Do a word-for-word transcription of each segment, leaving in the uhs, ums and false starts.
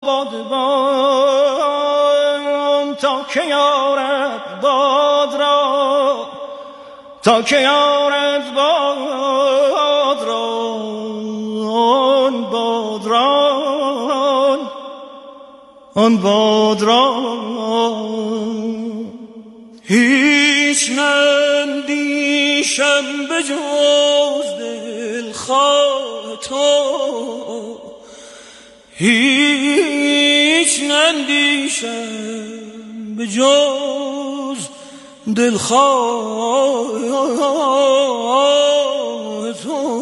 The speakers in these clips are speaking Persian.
قدبان تا که یارد باد را تا که یارد باد را آن باد را آن باد را هیچ نندیشم به جز دلخواه تو هیچ نندیشم به جز دلخواه تو.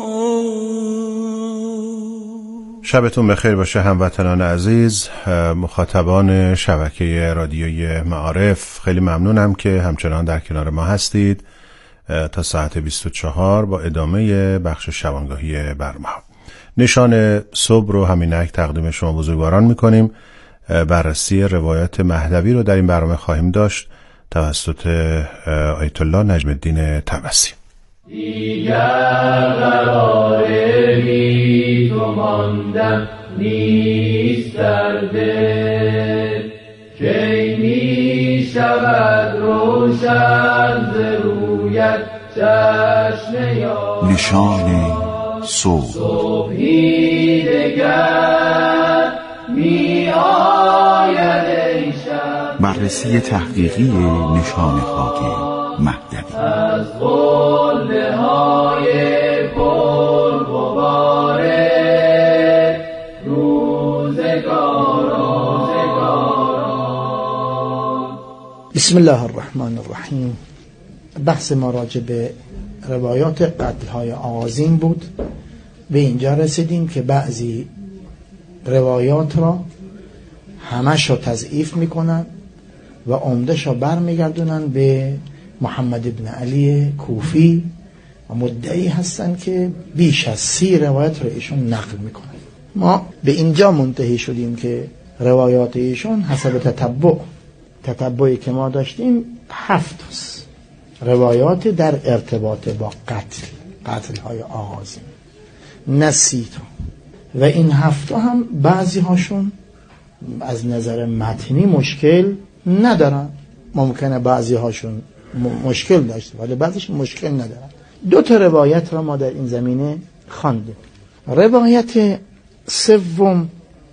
شبتون بخیر باشه هموطنان عزیز، مخاطبان شبکه رادیوی معارف. خیلی ممنونم که همچنان در کنار ما هستید تا ساعت بیست و چهار با ادامه بخش شبانگاهی برنامه. نشان صبح رو همینک تقدیم شما بزرگواران میکنیم. بررسی روایات مهدوی رو در این برنامه خواهیم داشت توسط آیت الله نجم الدین طبسی. دیگر قرار بی تو ماندن نیست در دل کی می شود روشن ز رویت چشم یار. نشان صبح. صبحی دگر می آید ای شب. بررسی تحقیقی نشان خاک مهدوی از قله های پر غبار روزگاران. بسم الله الرحمن الرحیم. بحث ما راجع به روایات قتل های آغازین بود. به اینجا رسیدیم که بعضی روایات را همش را تضعیف میکنن و عمدش را برمیگردونن به محمد ابن علی کوفی و مدعی هستن که بیش از سی روایت را ایشون نقل میکنن. ما به اینجا منتهی شدیم که روایات ایشون حسب تتبع تتبعی که ما داشتیم هفت است روایات در ارتباط با قتل قتل های آغازین، نه سی تا. و این هفت هم بعضی هاشون از نظر متنی مشکل ندارن، ممکنه بعضی هاشون مشکل داشته ولی بعضیش مشکل ندارن. دو تا روایت را ما در این زمینه خواندیم. روایت سوم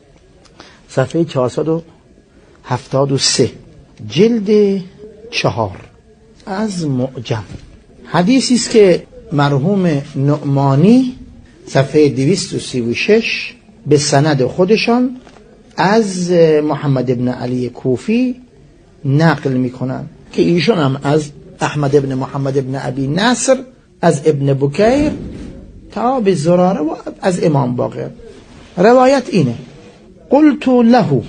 صفحه چهارصد و هفتاد و سه جلد چهار از معجم، حدیثی است که مرحوم نعمانی صفحه دویست و سی و شش به سند خودشان از محمد ابن علی کوفی نقل میکنن که ایشون هم از احمد ابن محمد ابن ابی نصر از ابن بکیر تا به زراره و از امام باقر. روایت اینه: قلت له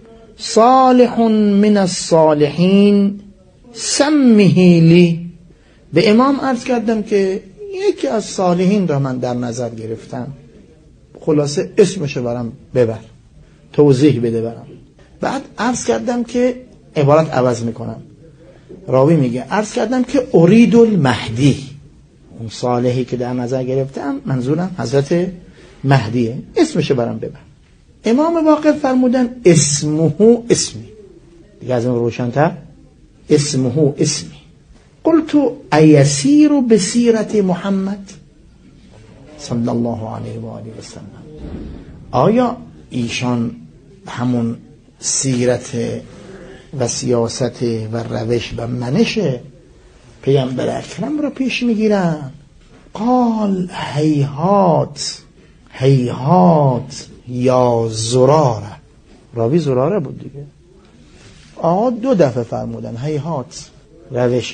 صالح من الصالحین سمه لی. به امام عرض کردم که یکی از صالحین را من در نظر گرفتم، خلاصه اسمشو برام ببر، توضیح بده برام. بعد عرض کردم که عبارت عوض میکنم، راوی میگه عرض کردم که ارید المهدی، اون صالحی که در نظر گرفتم منظورم حضرت مهدیه، اسمشو برام ببر. امام باقر فرمودن اسمه اسمی، دیگه از اون روشن‌تر، اسمه اسمی. قلت ایسیر بسیرت محمد صلی الله علیه و آله و سلم، آیا ایشان همون سیرت و سیاست و روش و منش پیامبر اکرم را پیش میگیرن؟ قال هیهات هیهات یا زراره. راوی زراره بود دیگه. آقا دو دفعه فرمودن هیهات روش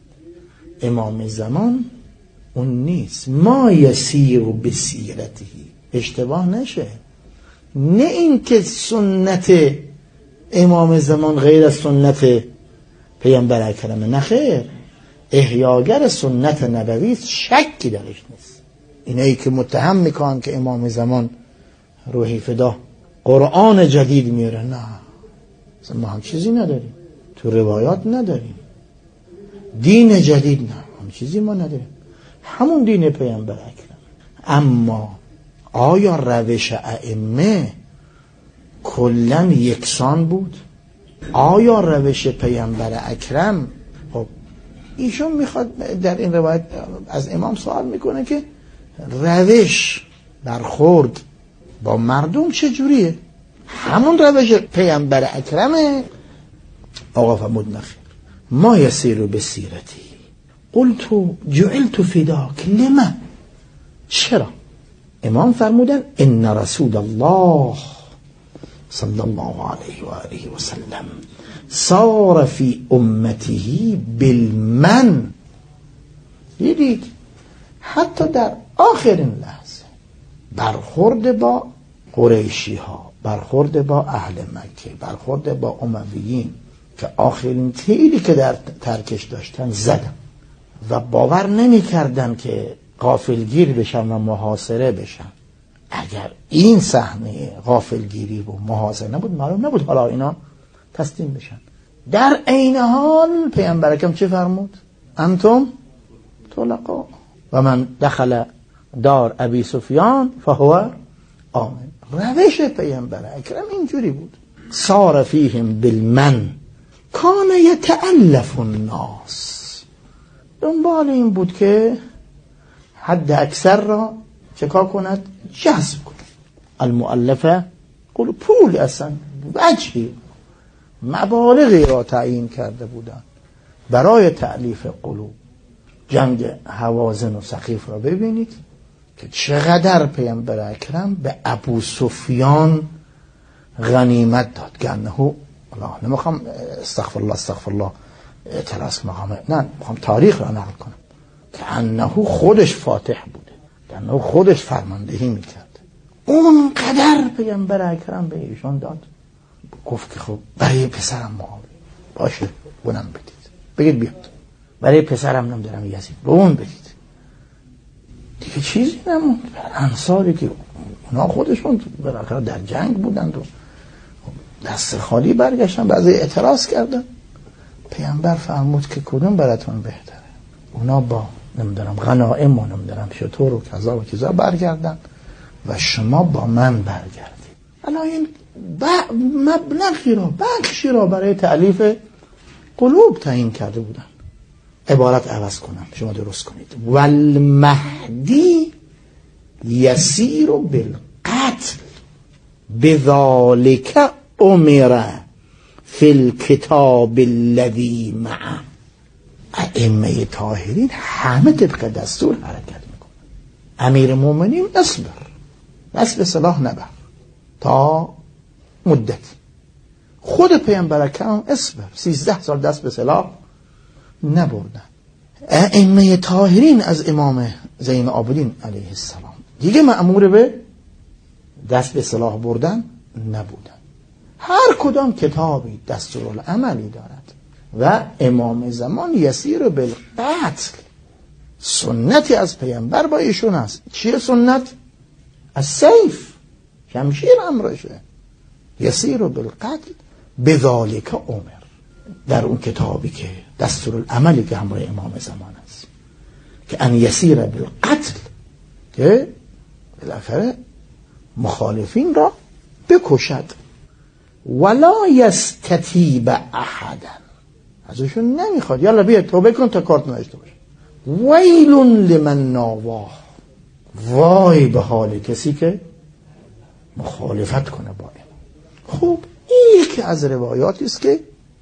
امام زمان اون نیست، ما یسیر بسیرته، اشتباه نشه، نه این که سنت امام زمان غیر از سنت پیامبر اکرمه، نه خیر، احیاگر سنت نبوی، شکی درش نیست. اینایی که متهم میکنن که امام زمان روحی فدا قرآن جدید میاره، نه، ما هم چیزی نداریم، تو روایات نداریم، دین جدید نه، هم چیزی ما نداریم، همون دین پیامبر اکرم. اما آیا روش ائمه کلن یکسان بود؟ آیا روش پیامبر اکرم، خب ایشون میخواد در این روایت از امام سوال میکنه که روش برخورد با مردم چجوریه؟ همون روش پیامبر اکرمه؟ آقا فرمود نخیر. ما یسیر بسیرتی قلت جعلت فداک لما، چرا؟ امام فرمودن ان رسول الله صلی الله علیه و آله و سلم صار فی امته بالمن. دیدید حتی در آخرین لحظه برخورد با قریشی ها، برخورد با اهل مکه، برخورد با امویین که آخرین تیری که در ترکش داشتن زدن و باور نمی کردن که غافلگیر بشن و محاصره بشن. اگر این صحنه غافلگیری و محاصره نبود، معلوم نبود حالا اینا تسلیم بشن. در عین حال پیامبر اکرم چه فرمود؟ انتم طلقاء و من دخل دار ابی سفیان فهو آمن. روش پیامبر اکرم اینجوری بود. صار فیهم بالمن کان یتألف الناس، دنبال این بود که حد اکثر را چکار کند؟ جذب کند. المؤلفه قلوب، پول اصلا وجهی مبالغی را تعیین کرده بودند برای تألیف قلوب. جنگ هوازن و ثقیف را ببینید که چقدر پیامبر اکرم به ابو سفیان غنیمت داد. گنه الله، نمیخوام استغفر الله استغفر الله اعتراض مقامه، نه میخوام تاریخ را نقل کنم که انه خودش فاتح بوده، انه خودش فرماندهی میکرد. اون قدر پیامبر اکرم به ایشان داد. گفت که خب برای پسرم معاویه باشه اونم بدید، بگید بیاد. برای پسرم نمیدارم یزید به اون بدید. دیگه چیزی نموند. انصاری که اونا خودشون بالاخره در جنگ بودند و دست خالی برگشتن، بعضی اعتراض کردن. پیامبر فرمود که کدوم براتون بهتره؟ اونا با نمیدونم غنائم و نمیدونم شطور و کذا و کذا برگردن و شما با من برگردید. الان این مبلغی را بخشی را برای تألیف قلوب تعیین کرده بودن. عبارت عوض کنم شما درست کنید. والمهدی یسیر بالقتل بذالک امر فی الکتاب الذی معه. ائمه طاهرین همه طبق دستور حرکت میکنن. امیر مومنین اصبر، دست به سلاح نبر تا مدت. خود پیامبر اکرم اصبر، سیزده سال دست به سلاح نبردن. ائمه طاهرین از امام زین العابدین علیه السلام دیگه مأمور به دست به سلاح بردن نبودن. هر کدام کتابی دستورالعملی دارد و امام زمان یسیر بالقتل، سنتی از پیامبر با ایشون است. چیه سنت؟ از سیف، شمشیر امرشه. یسیر بالقتل بذالک امر، در اون کتابی که دستورالعملی که همراه امام زمان است که ان یسیر بالقتل، که بالاخره مخالفین را بکشد. ولا یستتیب احدا، ازشون نمیخواد یالا بیا توبه کن تا کارت نداشته باشه. ویل لمن ناواه، وای به حال کسی که مخالفت کنه با این. خوب این که از روایاتی است که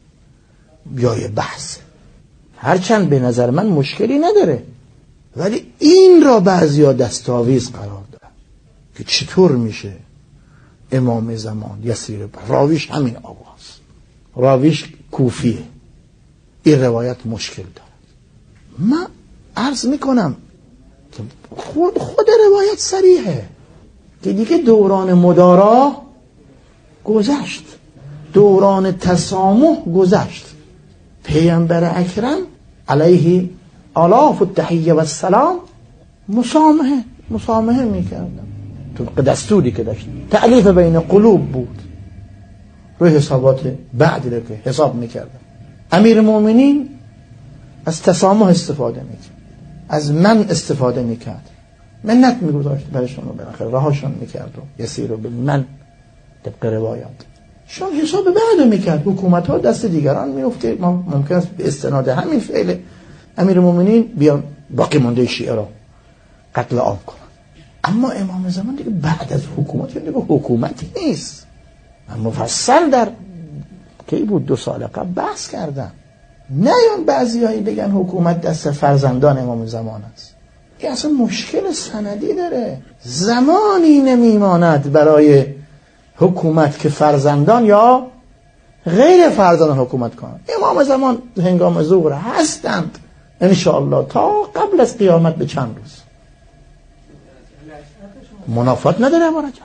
جای بحث، هرچند به نظر من مشکلی نداره، ولی این را بعضیا دستاویز قرار دادن که چطور میشه امام زمان یسیر بر راویش همین آواز، راویش کوفیه، این روایت مشکل دارد. من عرض میکنم که خود, خود روایت صریحه که دیگه دوران مدارا گذشت، دوران تسامح گذشت. پیامبر اکرم علیه آلاف التحیه و السلام مسامحه مسامحه میکردن تو دستوری که داشت. تألیف بین قلوب بود، روی حسابات بعدی رو که حساب میکردن. امیر مومنین از تسامح استفاده میکرد، از من استفاده میکرد، منت میگذاشت برشون و بالاخره رهاشون میکرد و یسیر بالمن طبق روایات. شام حساب بعدو میکرد، حکومت ها دست دیگران میفته، ما ممکن است به استناد همین فعل امیرالمومنین بیان باقی مانده شیعه را قتل عام کنن. اما امام زمان دیگه بعد از حکومت دیگه حکومتی نیست. من مفصل در کی بود دو سال قبل بحث کردم. نیان بعضیایی بگن حکومت دست فرزندان امام زمان است. این اصلا مشکل سندی داره. زمانی نمیماند برای حکومت که فرزندان یا غیر فرزندان حکومت کنند. امام زمان هنگام ظهور هستند انشاءالله تا قبل از قیامت به چند روز. منافات نداره مرجعت.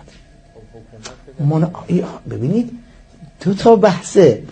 من... ببینید دو تا بحثه.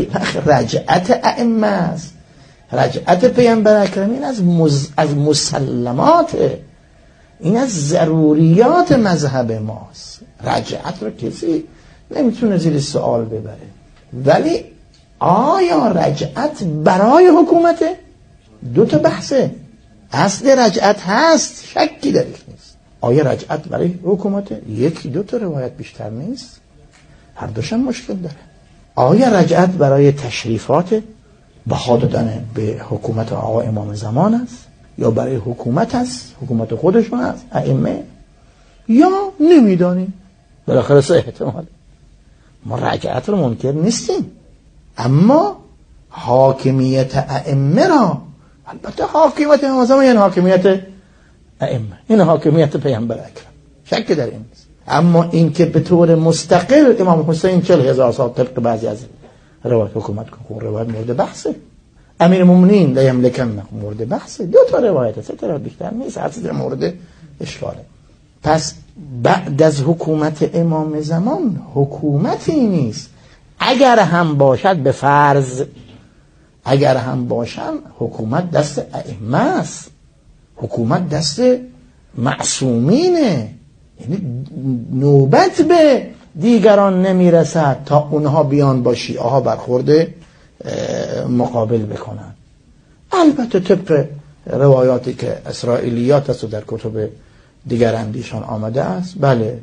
رجعت ائمه است، رجعت پیامبر اکرم، این از, مز... از مسلمات، این از ضروریات مذهب ماست. رجعت رو کسی نمیتونه زیر سوال ببره. ولی آیا رجعت برای حکومته؟ دو تا بحثه. اصل رجعت هست، شکی درش نیست. آیا رجعت برای حکومته؟ یکی دو تا روایت بیشتر نیست. هر دوشم مشکل داره. آیا رجعت برای تشریفات بها دادن به حکومت آقا امام زمان است یا برای حکومت است، حکومت خودشون است ائمه، یا نمیدانیم؟ بالاخره سه احتمال. ما رجعت رو منکر نیستیم، اما حاکمیت ائمه را، البته حاکمیت امام زمان یعنی حاکمیت ائمه، این حاکمیت پیامبر اکرم، شک در این نیست. اما این که به طور مستقل امام حسین چهل هزار سال طبق بعضی از روایت حکومت کنه، روایت مورد بحثه. امیر المؤمنین لا یملکن مورد بحثه. دو تا روایت، سه تا بیشتر نیست، هر سه مورد اشکاله. پس بعد از حکومت امام زمان حکومتی نیست. اگر هم باشد به فرض، اگر هم باشن حکومت دست ائمه است، حکومت دست معصومینه. یعنی نوبت به دیگران نمیرسد تا اونها بیان با شیعه ها برخورد مقابل بکنن. البته طبق روایاتی که اسرائیلیات است و در کتب دیگر اندیشان آمده است، بله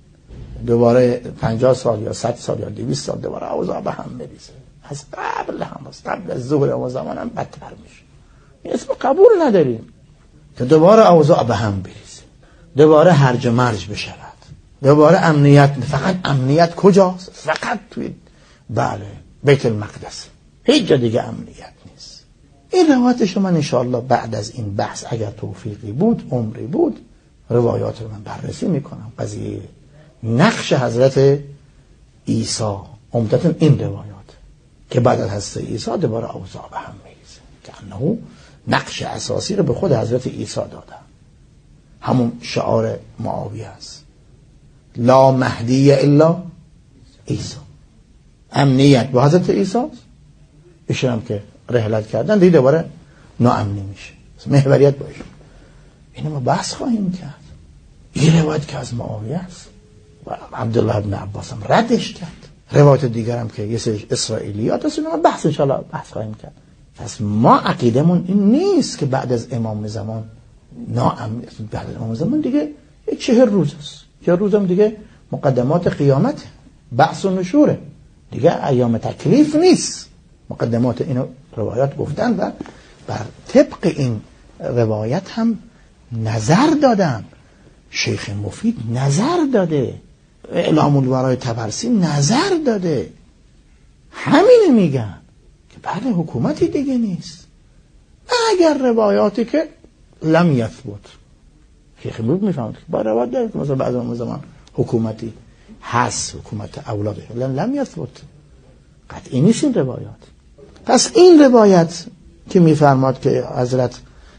دوباره پنجاه سال یا صد سال یا دویست سال دوباره اوضاع به هم میریزه. از قبل هم است، قبل از ظهور اون زمان هم بدتر میشه. این اسم قبول نداریم که دوباره اوضاع به هم بریزه، دوباره هرج مرج بشود، دوباره امنیت. فقط امنیت کجاست؟ فقط توی بله بیت المقدس، هیچ جا دیگه امنیت نیست. این روایت شما انشاءالله بعد از این بحث اگر توفیقی بود، عمری بود، روایات رو من بررسی میکنم. قضیه نقش حضرت عیسی، عمدتاً این روایات که بعد از حضرت عیسی دوباره اوضاع به هم میریزه، که انه نقش اساسی رو به خود حضرت عیسی دادن. همون شعار معاویه است، لا مهدی الا عیسی. امنیت با حضرت عیسی است، ایشون هم که رحلت کردن دیگه دوباره ناامنی میشه، محوریت با ایشون. اینو ما بحث خواهیم کرد. این روایت که از معاویه است و عبدالله ابن عباس هم ردش کرد. روایت دیگر هم که یه سری اسرائیلیات هست، ما بحث انشاءالله بحث خواهیم کرد. پس ما عقیدمون این نیست که بعد از امام زمان ناامنی، بعد از امام زمان دیگه چهر روز است، چهر روز هم دیگه مقدمات قیامت، بعث و نشوره دیگه، ایام تکلیف نیست. مقدمات اینو روایات گفتن و بر طبق این روایت هم نظر دادن. شیخ مفید نظر داده، اعلام الورای طبرسی نظر داده، همینه میگن که بله حکومتی دیگه نیست اگر روایاتی که لم یثبت. شیخ مفید میفهمد که با روایات داره که مثلا بعد از زمان حکومتی هست، حکومت اولاده، لم یثبت، قطعی نیست این روایات. پس این روایت که میفرماد که حضرت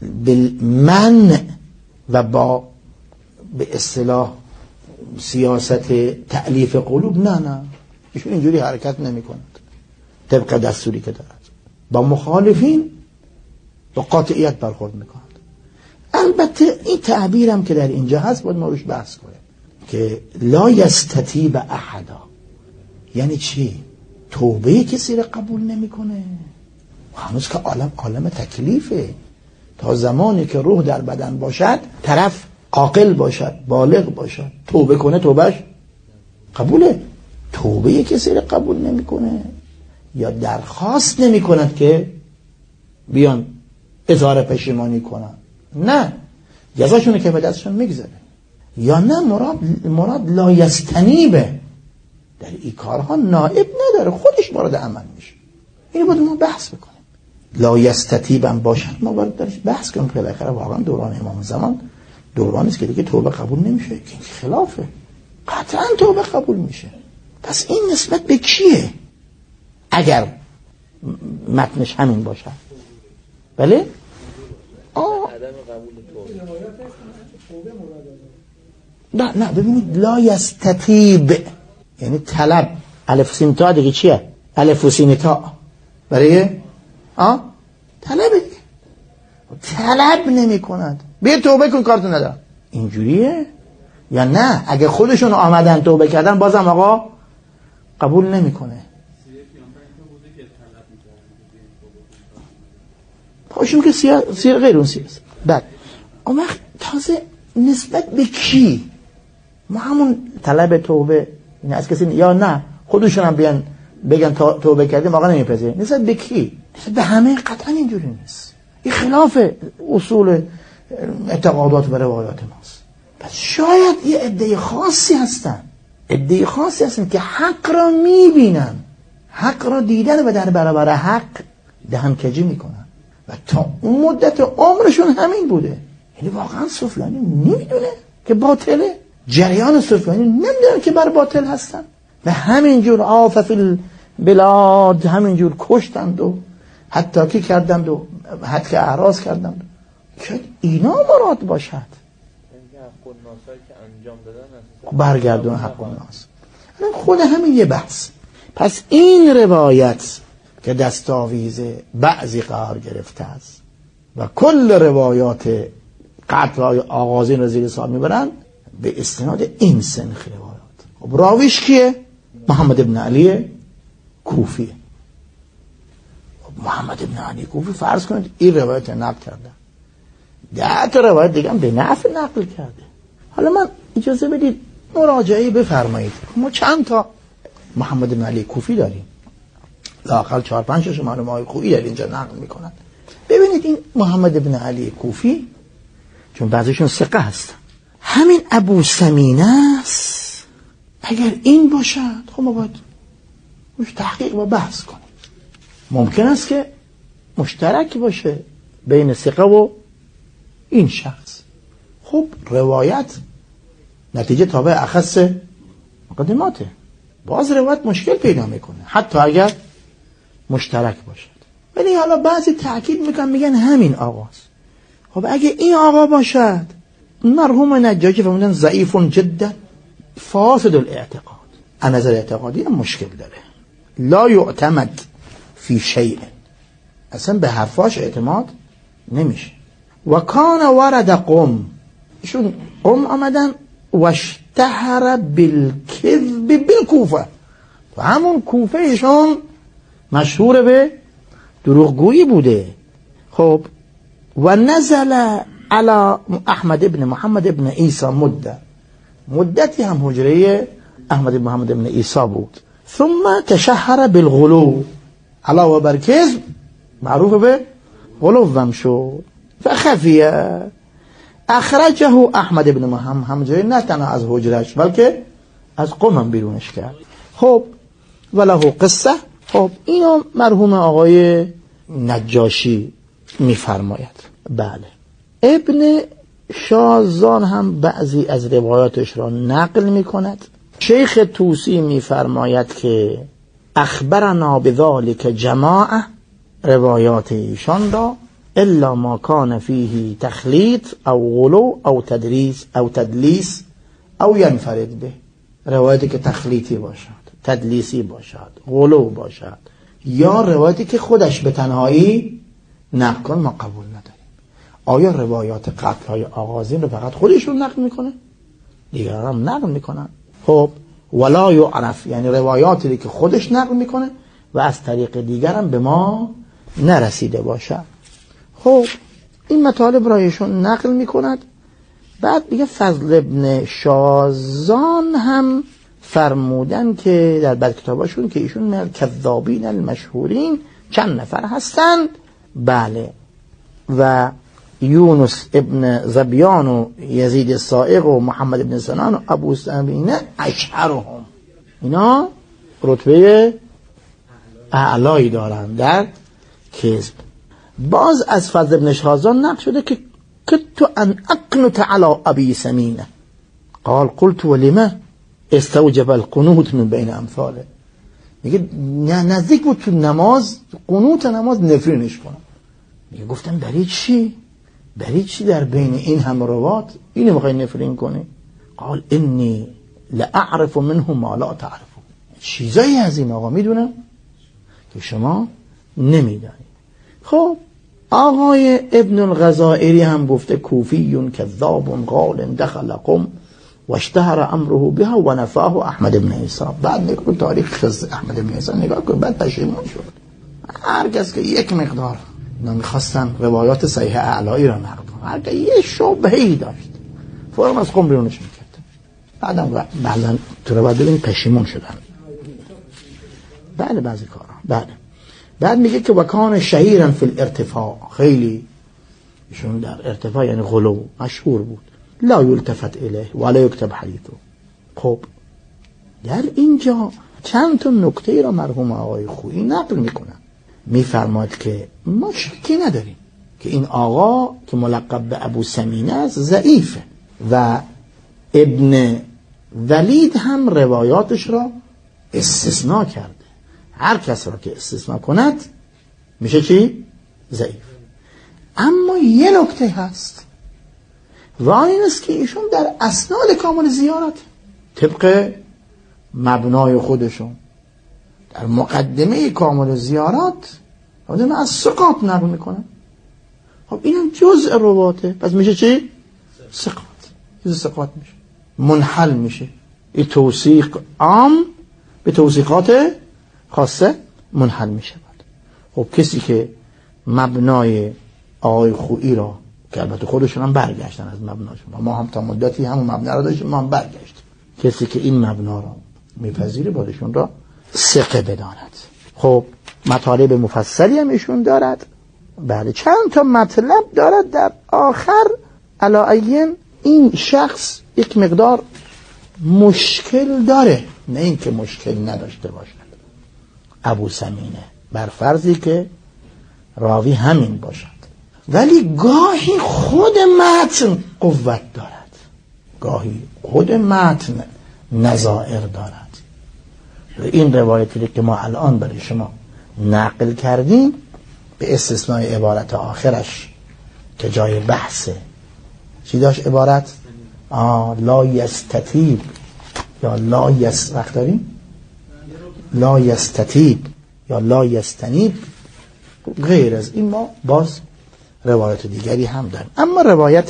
بالمنع و با به اصطلاح سیاست تألیف قلوب، نه نه ایشون اینجوری حرکت نمی کند طبق دستوری که دارد، با مخالفین با قاطعیت برخورد میکند. البته این تعبیرم که در اینجا هست باید ما روش بحث کنیم که لا یستتیب احدا یعنی چی؟ توبه کسی را قبول نمیکنه. هنوز که عالم عالم تکلیفه. تا زمانی که روح در بدن باشد، طرف عاقل باشد، بالغ باشد، توبه کنه توبهش قبوله. توبه کسی رو قبول نمیکنه یا درخواست نمیکند که بیان اظهار پشیمانی کنن، نه جزاشونه که به دستشون میگذره. یا نه مراد مراد لا یستنیبه، در این کارها نائب نداره، خودش وارد عمل میشه. اینو باید ما بحث بکنیم. لا یستتیب هم باشد ما باید درش بحث کنیم که بالاخره واقعا دوران امام زمان دورانی است که دیگه توبه قبول نمیشه، که این خلافه. قطعا توبه قبول میشه. پس این نسبت به کیه اگر متنش همین باشه؟ بله؟ آه نه نه ببینید لا یستتیب یعنی طلب، الف سین تا دیگه چیه؟ الف و سین تا برای آه طلب دیگه، طلب نمی کند بیا توبه کن کارتو ندارم، اینجوریه؟ یا نه اگه خودشون آمدن توبه کردن بازم آقا قبول نمی کنه؟ پاشون که سیاه سیر غیر اون سیاست. بعد اون وقت تازه نسبت به کی ما همون طلب توبه این از کسی یا نه خودشون هم بیان بگن توبه کردیم واقعا نمیپذیریم، نسبت به کی؟ نسبت به همه قطعا اینجوری نیست. این خلاف اصول اعتقادات و روایات ماست. پس شاید یه عده خاصی هستن، عده خاصی هستن که حق را میبینن، حق را دیدن و در برابر حق دهن کجی میکنن و تا اون مدت عمرشون همین بوده. یعنی واقعا سفیانی نمیدونه که باطله، جریان سفیانی نمیدونه که بر باطل هستن و همینجور آف فی البلاد همینجور کشتند و حتی کی کردند و حتی اعراض کردند. که اینا مراد باشد برگردون حق الناس. خود همین یه بحث. پس این روایت که دستاویز بعضی قرار گرفته است و کل روایات قطع آغازین را زیر سوال میبرند به استناد این سنخ روایات. خب راویش کیه؟ محمد ابن علی کوفی. خب محمد ابن علی کوفی فرض کنید این روایت نقل کرده، ده تا روایت دیگه هم به نفع نقل کرده. حالا من اجازه بدید مراجعه بفرمایید، ما چند تا محمد ابن علی کوفی داریم، لااقل چهار پنج تا معلومه های خوبی در اینجا نقل میکنن. ببینید این محمد ابن علی کوفی چون بعضیشون ثقه هستن، همین ابو سمینه است. اگر این باشد خب ما باید روش تحقیق و بحث کنیم. ممکن است که مشترک باشه بین ثقه و این شخص. خب روایت نتیجه تابع اخص مقدماته، باز روایت مشکل پیدا میکنه حتی اگر مشترک باشد. ولی حالا بعضی تأکید میکنن میگن همین آقاست. خب اگه این آقا باشد مرحوم نجاشی فرمودن ضعیف جدا فاسد الاعتقاد، از نظر اعتقادی هم مشکل داره، لا یعتمد فی شیء، اصلا به حرفاش اعتماد نمیشه. و کان ورد قم، ایشون قم آمدن و اشتهر بالکذب بالکوفه، و همون کوفه ایشون مشهور به دروغگویی بوده. خب و نزل علی احمد ابن محمد ابن عیسی مده، مدتی هم حجره احمد ابن محمد ابن عیسی بود. ثم تشهر بالغلو، علاوه بر کذب معروف به غلو هم شد. فخفیه اخرجه احمد ابن محمد، همجوری نه تنها از حجرش بلکه از قم هم بیرونش کرد. خب وله قصه. خب اینو مرحوم آقای نجاشی میفرماید. بله ابن شازان هم بعضی از روایاتش را نقل میکند. شیخ طوسی میفرماید که اخبرنا بذالک جماعه، روایات ایشان را الا ما کان فیه تخلیط او غلو او تدریس او تدلیس او ینفرد به، روایتی که تخلیطی باشد، تدلیسی باشد، غلو باشد، یا روایتی که خودش به تنهایی نقل کن ما قبول نداریم. آیا روایات قتل های آغازین رو فقط خودشون نقل میکنه؟ دیگر هم نقل میکنن. خب ولا یعرف، یعنی روایاتی که خودش نقل میکنه و از طریق دیگر هم به ما نرسیده باشه. خب این مطالب را ایشون نقل میکند. بعد دیگه فضل ابن شازان هم فرمودن که در بعض کتاباشون که ایشون من کذابین المشهورین چند نفر هستند. بله، و یونس ابن زبیان و یزید السائق و محمد ابن سنان و ابو سمینه اشهرهم، اینا رتبه اعلایی دارن در کذب. باز از فضل ابن شهازان نقل شده که کدت ان اقنت علی ابی سمینه قال قلت ولما استوجب القنوت من بین امثاله. میگه نزدیک بود تو نماز، قنوت نماز نفرینش کنم. میگه گفتم برای چی؟ برای چی در بین این هم روات اینو میخوای نفرین کنی؟ قال انی لاعرف منه ما لا تعرف، چیزایی از این آقا میدونم که شما نمیدونید. خب آقای ابن الغزائری هم گفته کوفی کذاب قال دخل قم واشتهر امره بها و نفاه احمد بن عیسی. بعد نگاه تاریخ احمد بن عیسی نگاه کن، بعد پشیمون شد. هر کس که یک مقدار نمیخواستن روایات صحیح اعلایی را نقل کنن، هر که یه شبهه‌ای داشت فوراً از قم بیرونش میکرد. بعدم بعدن تو رو بعد ببین پشیمون شدن. بله بعضی کارا. بله. بعد میگه که وکان شهیرا فی الارتفاع، خیلی ایشون در ارتفاع یعنی غلو مشهور بود. لا یلتفت الیه ولا یکتب حدیثه. خب در اینجا چند تا نکته را مرحوم آقای خویی نقل میکنن. میفرماد که ما شکی نداریم که این آقا که ملقب به ابو سمینه است ضعیفه و ابن ولید هم روایاتش را استثناء کرده. هر کس را که استثناء کند میشه چی؟ ضعیف. اما یه نکته هست و این است که ایشون در اسناد کامل زیارت طبق مبنای خودشون در مقدمه کامل زیارات آدم از ثقات نقل میکنن. خب اینم جزء رواته، پس میشه چی؟ ثقات. جزء ثقات میشه، منحل میشه. این توثیق عام به توثیقات خاصه منحل میشه. خب کسی که مبنای آقای خویی را که البته خودشون هم برگشتن از مبناشون، ما هم تا مدتی همون مبنا را داشتیم، ما هم برگشتیم، کسی که این مبنا را میپذیره بادشون را ثقه بداند. خب مطالب مفصلی هم ایشون دارد. بعد چند تا مطلب دارد در آخر علایین این شخص یک مقدار مشکل داره، نه این که مشکل نداشته باشد. ابو سمینه بر فرضی که راوی همین باشد، ولی گاهی خود متن قوت دارد، گاهی خود متن نظائر دارد. این روایتی که ما الان برای شما نقل کردیم به استثناء عبارت آخرش که جای بحثه، چی داشت عبارت؟ آه لا یستتیب یا لا یست وقت داریم لا یستتیب یا لا یستنیب. غیر از این ما باز روایت دیگری هم داریم، اما روایت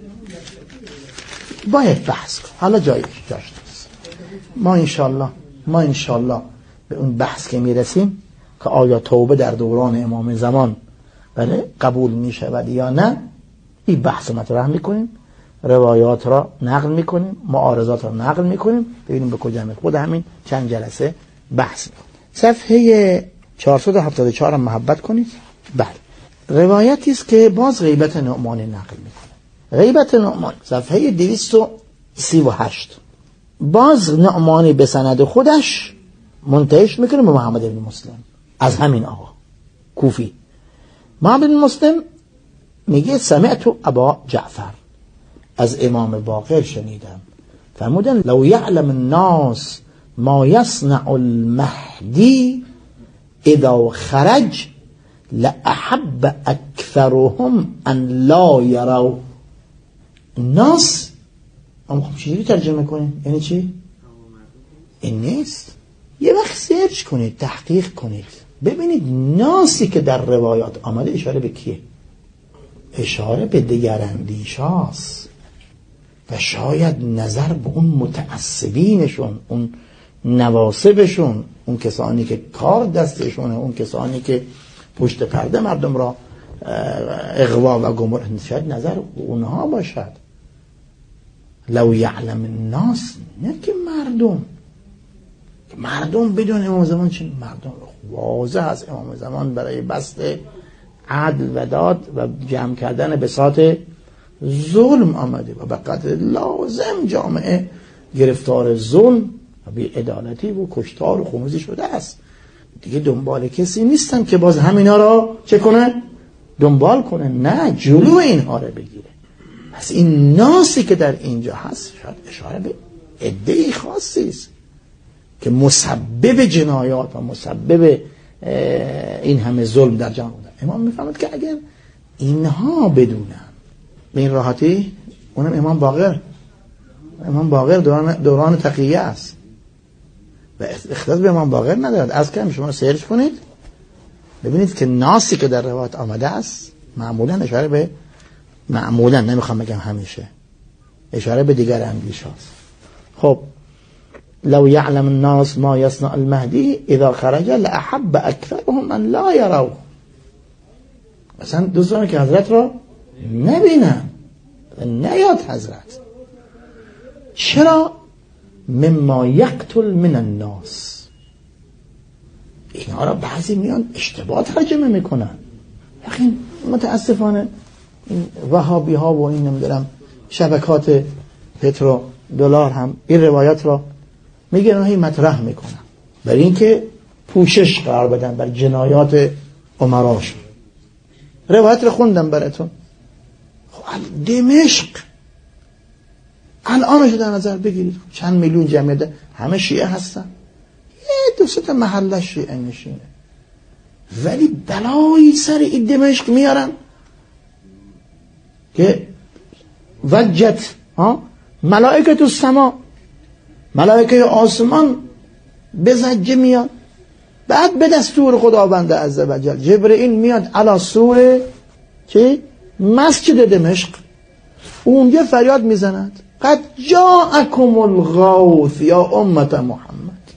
باید بحث کن. حالا جایش جاش نیست. ما انشالله ما انشالله به اون بحث که میرسیم که آیا توبه در دوران امام زمان بله قبول میشود یا نه، این بحث مطرح میکنیم، روایات را نقل میکنیم، معارضات را نقل میکنیم، ببینیم به کجا میرسیم. خود همین چند جلسه بحث میکنیم. صفحه چهارصد و هفتاد و چهار هم محبت کنید. بله روایتی است که باز غیبت نعمان نقل میکنه. غیبت نعمان صفحه دویست و سی و هشت باز نعمانی به سند خودش منتهیش میکنه به محمد بن مسلم از همین آقا کوفی. محمد بن مسلم میگه سمعت ابا جعفر، از امام باقر شنیدم، فرمودن لو یعلم الناس ما یصنع المهدی اذا خرج لأحب اکثرهم ان لا یروا. الناس اما خب چجوری ترجمه کنیم؟ یعنی چی؟ این نیست. یه وقت سرچ کنید، تحقیق کنید، ببینید ناسی که در روایات آمده اشاره به کیه؟ اشاره به دگراندیش هاست و شاید نظر به اون متعصبینشون، اون نواسبشون، اون کسانی که کار دستشونه، اون کسانی که پشت پرده مردم را اغوا و گمراه، شاید نظر اونها باشد. لو یعلم الناس، نه که مردم، مردم بدون امام زمان چه؟ مردم واضح از امام زمان برای بسط عدل و داد و جمع کردن بساط ظلم آمده و به قدر لازم جامعه گرفتار ظلم و بی‌عدالتی و کشتار و خونریزی شده است. دیگه دنبال کسی نیستن که باز همینا را چه کنه؟ دنبال کنه. نه، جلو اینها را بگیره. پس این ناسی که در اینجا هست شاید اشاره به عده‌ای خاصی است که مسبب جنایات و مسبب این همه ظلم در جامعه بودن. امام میفهمد که اگر اینها بدونن به این راحتی، اونم امام باقر امام باقر دوران, دوران تقیه است و اختصاص به امام باقر ندارد. از که شما سرچ کنید ببینید که ناسی که در روایت آمده است معمولا اشاره به معمولا نمیخوام بگم همیشه اشاره به دیگر اندیش هاست. خب لو يعلم الناس ما يصنع المهدي اذا خرج لاحب اكثرهم ان لا يروه. مثلا دوستان که حضرت را نبینن، نیاد حضرت. چرا؟ مما یقتل من الناس. اینها را بعضی میان اشتباه ترجمه میکنن. یقین متاسفانه این وهابی ها و این نمیدونم شبکات پترو دلار هم این روایات را میگن هی مطرح میکنن برای اینکه پوشش قرار بدن بر جنایات امراشون. روایت رو خوندم براتون. دمشق الانش در نظر بگیرید، چند میلیون جمعیت، همه شیعه هستن، یه دو سه تا محله شیعه نشینه، ولی بلایی سر این دمشق میارن که وجت ها ملائکه تو سما، ملائکه آسمان به زجه میاد. بعد به دستور خداوند عزوجل جبرئیل میاد علی سور چه مسجد دمشق، اونجا فریاد میزند قد جاءکم الغوث یا امت محمد.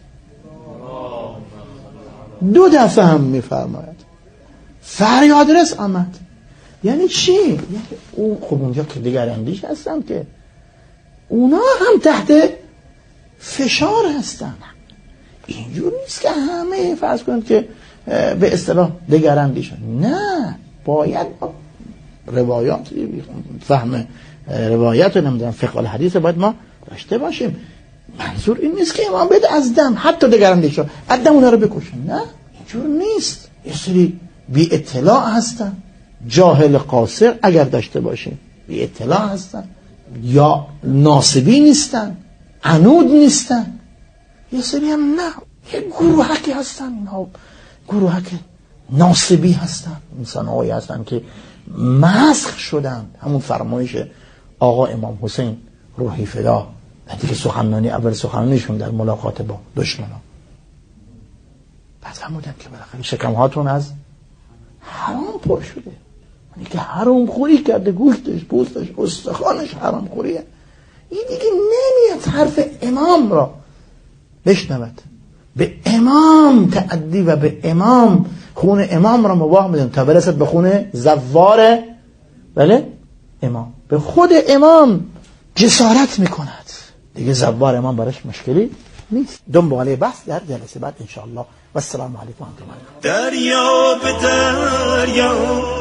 دو دفعه هم میفرماید فریاد رس آمد. یعنی چی؟ یعنی اون خب اونجا که دیگر اندیش هستن که اونا هم تحت فشار هستن. اینجور نیست که همه فرض کنید که به اصطلاح دیگر اندیشن. نه، باید روایات فهم روایات نمیدونم فقه الحدیث باید ما داشته باشیم. منظور این نیست که امام بده از دم حتی دیگر اندیشن از دم اونا رو بکشن. نه، اینجور نیست. یه سری بی اطلاع هستن، جاهل قاصر اگر داشته باشیم بی اطلاع هستن، یا ناصبی نیستن، عنود نیستن. یه سری هم نه، یه گروهکی هستن، اینها گروهک ناصبی هستن، انسان هایی هستن که مسخ شدن. همون فرمایش آقا امام حسین روحی فدا وقتی که سخنرانی اول سخنرانیشون در ملاقات با دشمنان بعد فرمودن که بالاخره شکم هاتون از حرام پر شده، یعنی که حرام خوری کرده، گوشتش، پوستش، استخوانش حرام خوریه. این دیگه نمیاد حرف امام را بشنود، به امام تعدی و به امام خون امام را مباح میدن تا برسد به خون زوار بله امام. به خود امام جسارت میکند دیگه، زوار امام براش مشکلی نیست. دنباله بحث در جلسه بعد انشاءالله و السلام علیکم و رحمت الله. دریا به دریا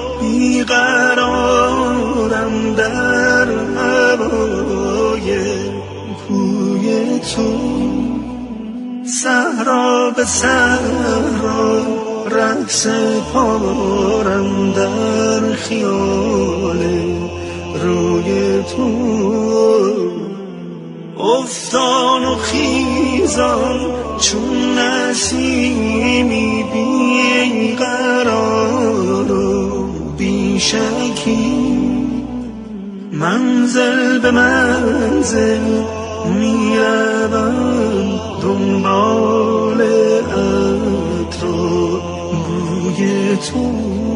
بیقرارم در هوای کوی تو، صحرا به صحرا رقص پارم در خیال روی تو، افتان و خیزان چون نسیمی بی قرار و بی شکی، منزل به منزل میروم دنبال عطر و بوی تو.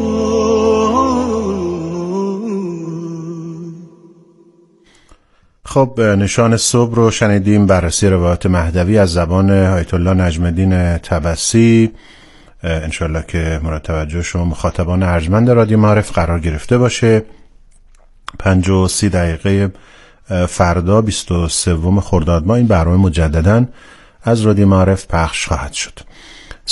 خب نشان صبح رو شنیدیم، بررسی روایات مهدوی از زبان آیت الله نجم الدین طبسی. انشالله که مورد توجه شما مخاطبان ارجمند رادیو معارف قرار گرفته باشه. پنج و سی دقیقه فردا بیست و سوم خرداد ماه این برنامه مجدداً از رادیو معارف پخش خواهد شد.